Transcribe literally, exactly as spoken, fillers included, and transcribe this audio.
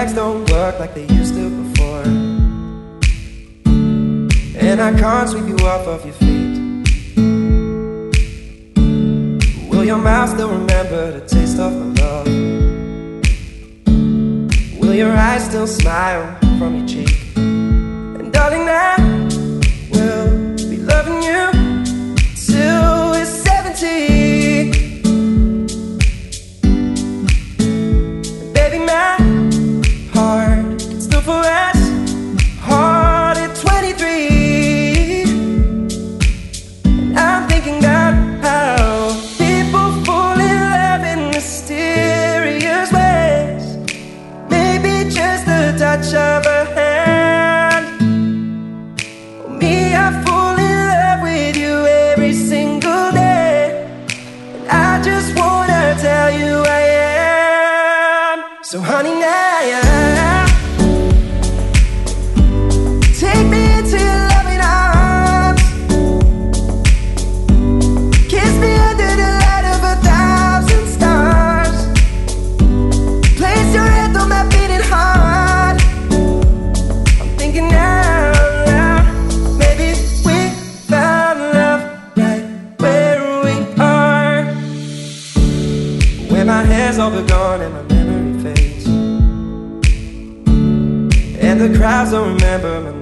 legs don't work like they used to before, and I can't sweep you off of your feet. Will your mouth still remember the taste of my love? Will your eyes still smile from your cheek? And darling, I will be loving you till we're seventy. And baby, my heart can still for us hard at twenty-three. And I'm thinking about how people fall in love in mysterious ways. Maybe just the touch of a hand. Or me, I fall in love with you every single day, and I just wanna tell you I am. So honey, now take me into your loving arms, kiss me under the light of a thousand stars, place your hand on my beating heart. I'm thinking now, now, maybe we found love right where we are. When my hair's all but gone and my memory fades, and the crowds don't remember my